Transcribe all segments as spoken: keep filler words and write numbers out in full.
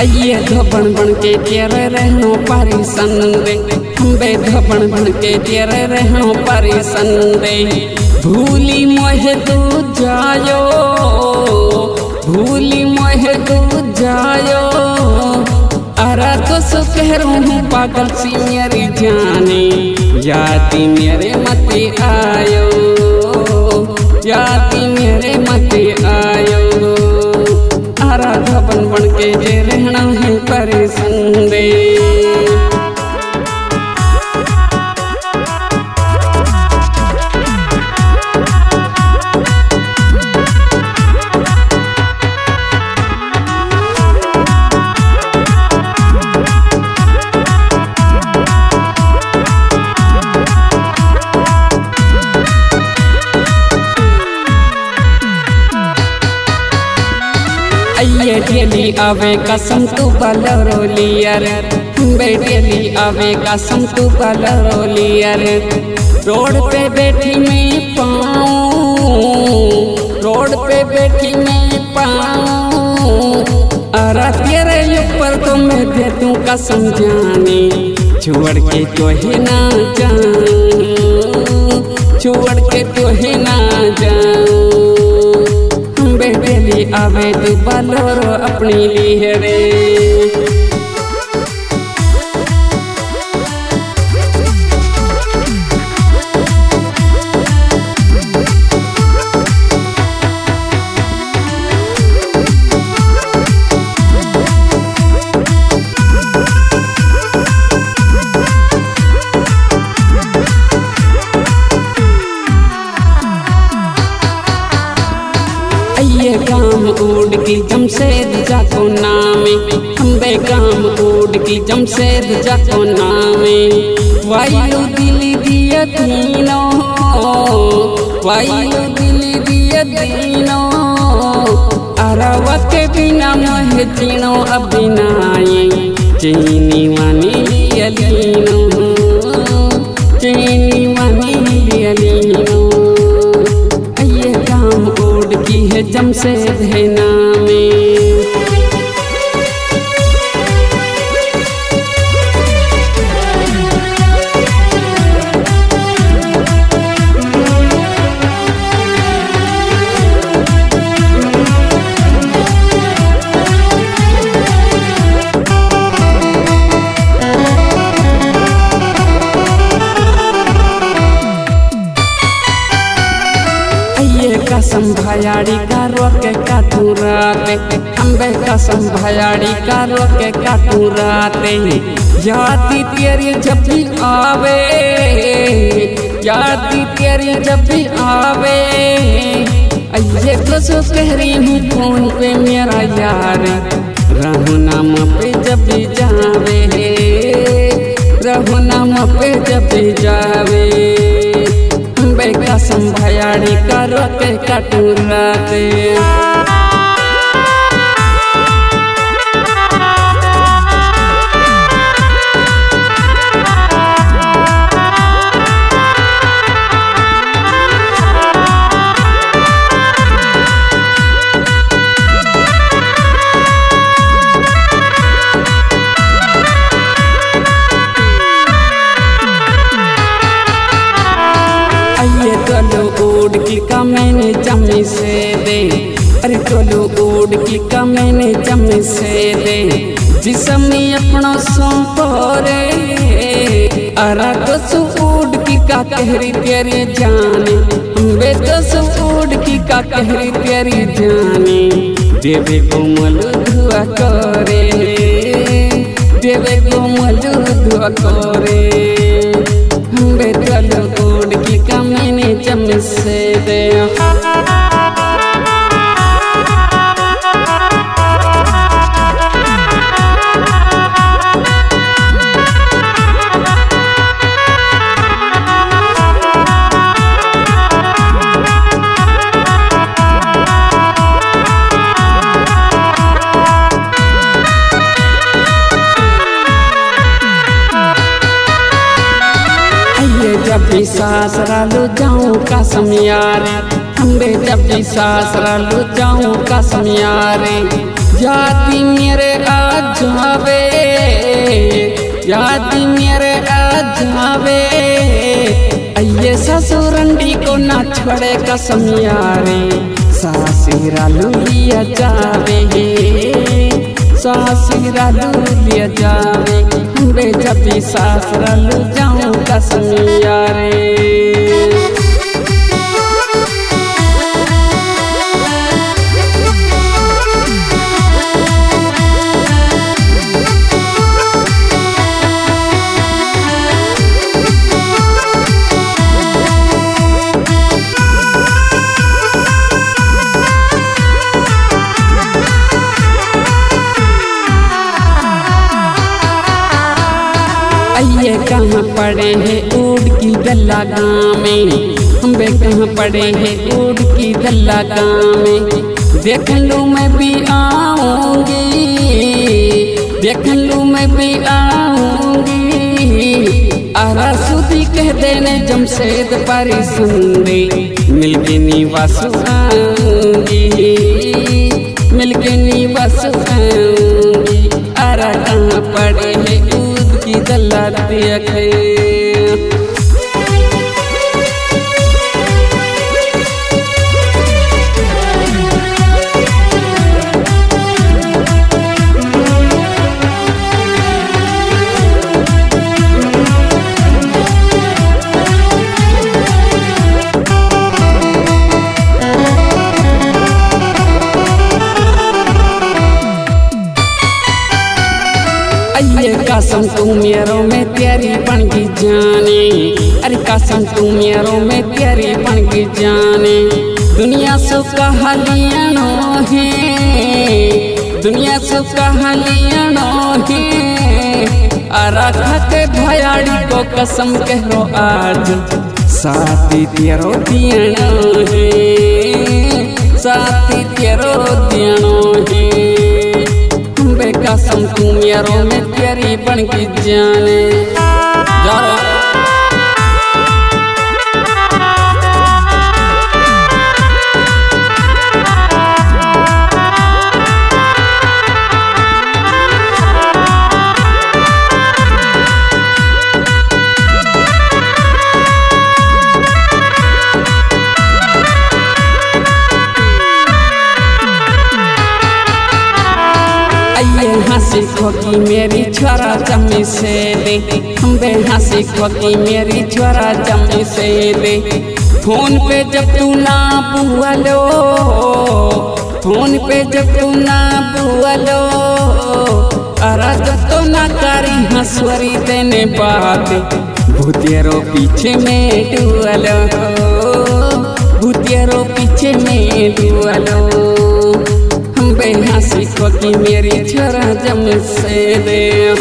आइए धोबन बन के तेरे रहनो परेशान रे, हम बे धोबन बन के तेरे रहनो परेशान रे। भूली मोहे तू जायो, भूली मोहे तू जायो, अरा तो सो कह हूँ पागल सी मेरी जाने, जाती मेरे मते आयो, जाती मेरे मते आयो। आरा धोबन बन के जे रहना है परेशान रे। ये डेली आवे कसम तू बलरो लियर, बे डेली आवे कसम तू बलरो लियर। रोड पे बैठी मैं पाऊँ, रोड पे बैठी मैं पाऊँ, अरे तेरे ऊपर तो मैं दे दूँ कसम जाने, छोड़ के तो ही ना जाऊँ, छोड़ के तो ही ना जाऊँ। बेली आवे तू बलोरो अपनी लिए रे। ये गाम उड़ की जमशेद जाको नामे, हम बे गाम उड़ की जमशेद जाको नामे। वायु दिली दिया दीनो, वायु दिली दिया दीनो, अरवा के बिना मोह जीनो अबिनाए, चीनी वानी अलीनो, चीनी वानी अलीनो। है जमशेद है नामे। कसम भयाड़ी का रोके काटू राते, अम्बे कसम भयाड़ी का रोके काटू राते। यादी तेरी जब भी आवे, यादी तेरी जब भी आवे, ये तो सो कह रही हूँ फोन पे मेरा यार, रहू नाम पे जब भी जावे, रहू नाम पे जब भी जावे। कसम भयाड़ी का रोके काटू राते। टोलो उड़ की का मैंने जमी से दे, अरे टोलो उड़ की का मैंने जमी से दे, जिसमें अपना सौंपो रे। अरे तो सु उड़ की का कहरी तेरी जाने, बे तो सु उड़ की का कहरी तेरी जाने। देवे को मलू धुआ करे, देवे को मलू धुआ करे, बे टोलो उड़ की का मैंने जमी से दे। जब भी सासरा लो जाऊं कसम यारे, अम्बे जब भी सासरा लो जाऊं कसम यारे। याद मेरे आ जावे, याद मेरे आ जावे, अये ससुरंडी को ना छोड़े कसम यारे, सासुरा लुलिया जावे, सासुरा लुलिया जावे, हमरे जब भी सासुरा लु जाऊं कसम यारे। ये कहाँ पड़े हैं ऊड की दल्ला गाँव में, हम बे कहाँ पड़े हैं ऊड की दल्ला गाँव में। देख लूँ मैं भी आऊँगी, देख लूँ मैं भी आऊँगी, आरा सुधी कह देने जमशेद पारी सुंदे, मिलके निवास आऊँगी, मिलके निवास आऊँगी। आरा कहाँ पड़े हैं ऊद की दल्ला देखे। अये कसम तू मेरों में तेरी बन गई जाने, अरे कसम तू मेरों में तेरी बन गई जाने। दुनिया सो कहालियाँ है, दुनिया सो कहालियाँ है, आरा खाके भयाड़ी को कसम कहो आज, साथी तेरो दियानो है, साथी तेरो दियानो है। कसम तू मेरों में तेरी बन की जाने। हंसी खोकी मेरी छोरा जमी से दे, हम बे हंसी खोकी मेरी छोरा जमी से दे। फोन पे जब तू ना बुआलो, फोन पे जब तू ना बुआलो, अरा जब तो ना करी हंसवरी देने बात, भूतियरो पीछे में डुअलो, भूतियरो पीछे में डुअलो। बे हंसी खोकी मेरी छोरा जम से दे।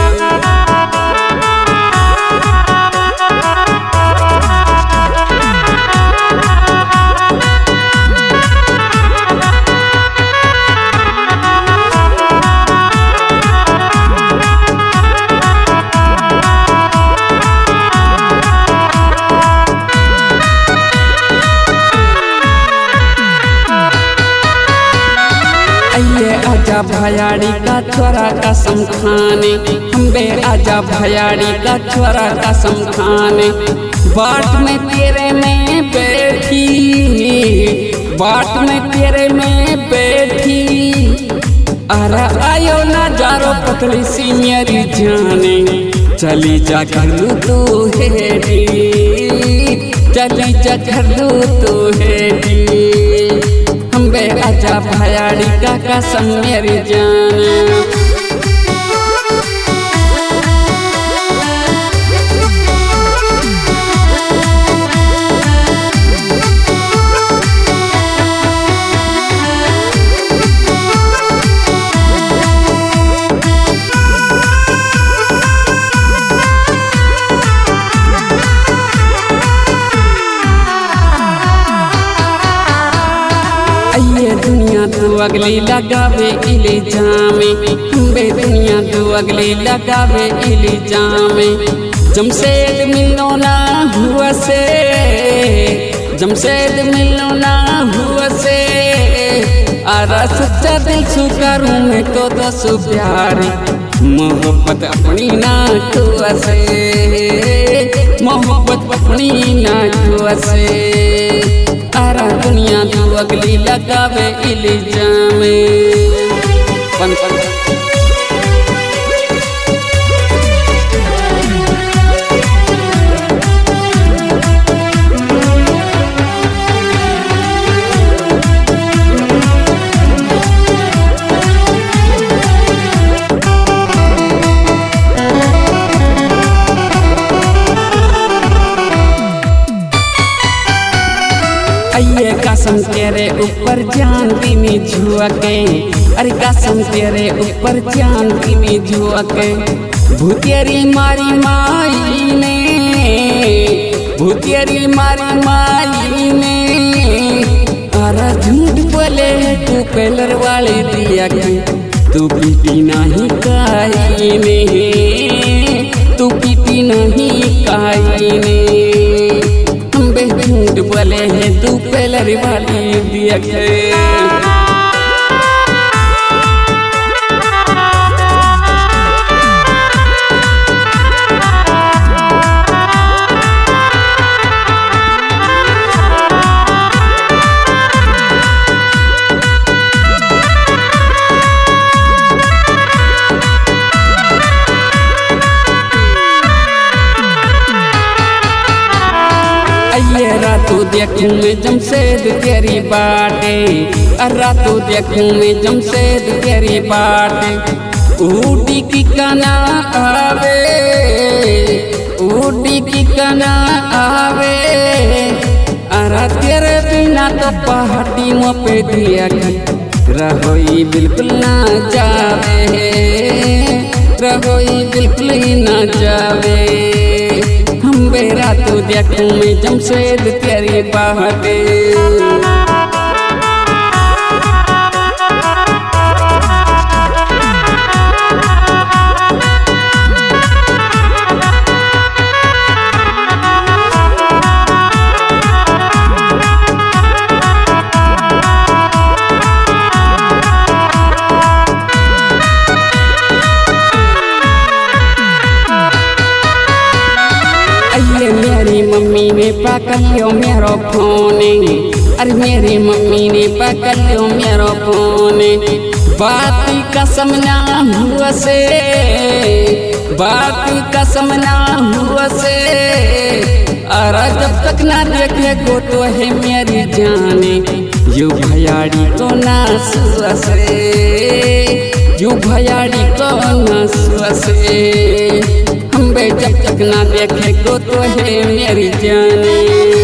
आजा भयाड़ी का छोरा कसम खाने, हम बे आजा भयाड़ी का छोरा कसम खाने। बाट में तेरे में बैठी, बाट में तेरे में बैठी, आरा आयो ना जारो पतली सी मेरी जाने। चली जा घर तू हेडी, चली जा घर तू हेडी, बे आजा भयाड़ी का कसम मेरी जान। दुनिया तू अगली लगावे इले जामे, बे दुनिया तू अगली लगावे इले जामे। जमशेद मिलो ना हुआ से, जमशेद मिलो ना हुआ से, आरा सच्चा दिल सु करूं मैं तो दस प्यार मोहब्बत अपनी ना तुअसे मोहब्बत अपनी ना तुअसे आरा दुनिया तू अगली लगावे इल्जाम पन पन ये कसम तेरे ऊपर जान भी नहीं झुके अरे कसम तेरे ऊपर जान भी नहीं झुके भूतेरी मारी माई ने भूतेरी मारी माई ने अरे झूठ बोले तू पेलर वाले दिया के तू पीटी नहीं काई ने तू पीटी नहीं काई ने झूठ बोले है तू पेलर वाली दिया के ये रातों देखूं मैं जमशेद तेरी बाटे रातों देखूं मैं जमशेद तेरी बाटे ऊटी की कना आवे ऊटी की कना आवे अरा तेरे बिना तो पहाड़ी मुँह पे दिया रहोई बिल्कुल ना जावे रहोई बिल्कुल ही ना जावे बेरा तू देखूं मैं जमशेद तेरी बाटे मेरी मम्मी ने पकड़ लियो मेरो फोन अरे मेरी मम्मी ने पकड़ लियो मेरो फोन बात कसम ना हुआ से बात कसम ना हुआ से अरे जब तक ना देखे गो तो है मेरी जाने यू भयाड़ी को ना सुअसे यू भयाड़ी को ना सुअसे बे जब तक ना देखे को तो है मेरी जाने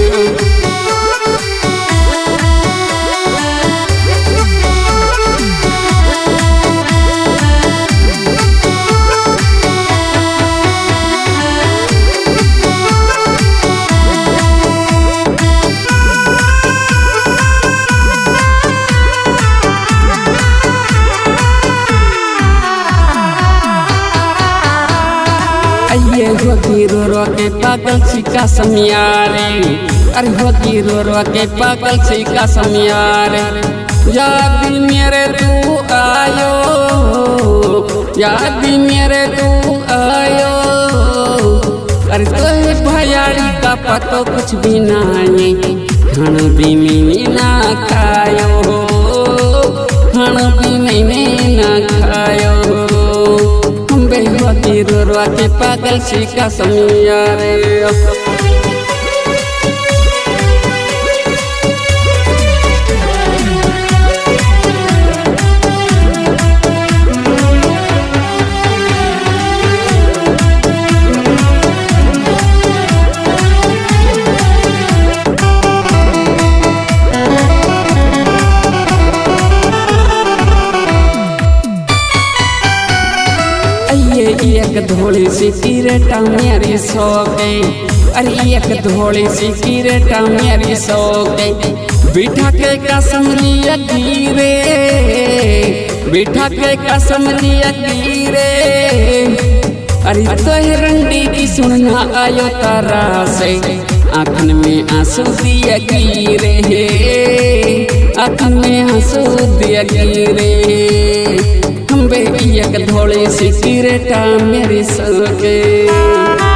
ये होगी रो रो के पागल सी कसम यारे अरे होगी रो रो के पागल सी कसम यारे याद मेरे तू आयो याद मेरे तू आयो अरे तो भयाड़ी का पतो कुछ भी ना है खाना भी मैंने ना खायो खाना भी मैंने ना खायो होगी रो रो के पागल सी कसम यारे एक धोली सी किरेटा मेरी सो गई अरे एक धोली सी किरेटा मेरी सो गई बिठा के कसम लिया गिरे बिठा के कसम लिया गिरे अरे तोहे रंडी की सुनना आयो तारा से आँखन में आंसू दिया गिरे हे आँखन में आंसू दिया गिरे हम बे एक धोले सी किरेटा मेरे सगे।